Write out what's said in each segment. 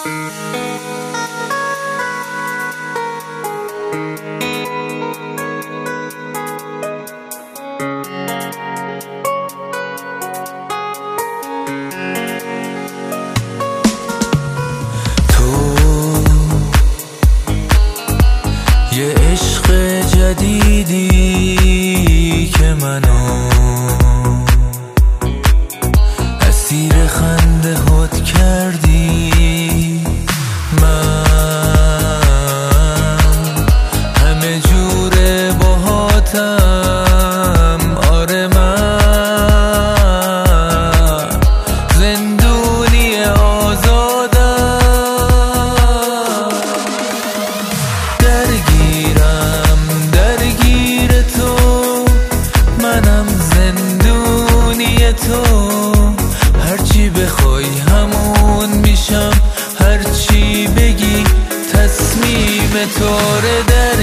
یه عشق جدیدی که منو اسیر خنده هات کردی. من همه جوره باهاتم، آره من زندونی آزادم. درگیر تو منم، زندونی تو. هرچی بخوای همون میشم، هرچی بگی تصمیم طوره.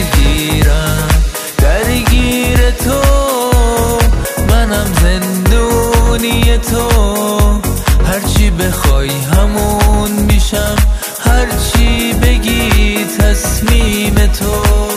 درگیر تو منم، زندونی تو. هرچی بخوای همون میشم، هرچی بگی تصمیم تو.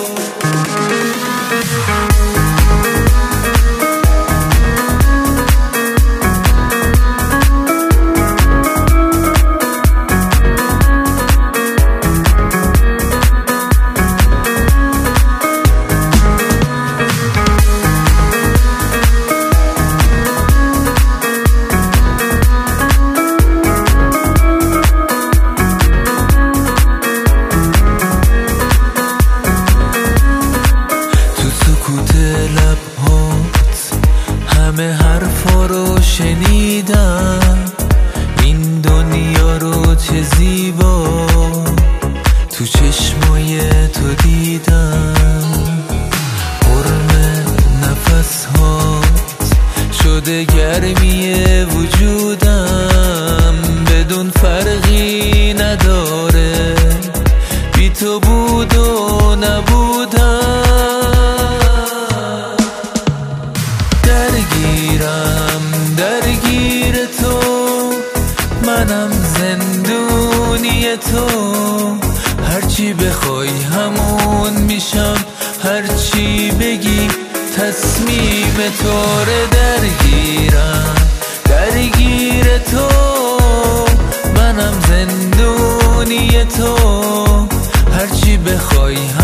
همه حرفا رو شنیدم، این دنیا رو چه زیبا تو چشمای تو دیدم. حرم نفس هات شده گرمی وجودم، بدون فرقی نداره بی تو بود و نبودم. درگیر تو منم، زندونی تو. هرچی بخوای همون میشم، هرچی بگی تصمیم طوره. درگیر تو منم، زندونی تو. هرچی بخوای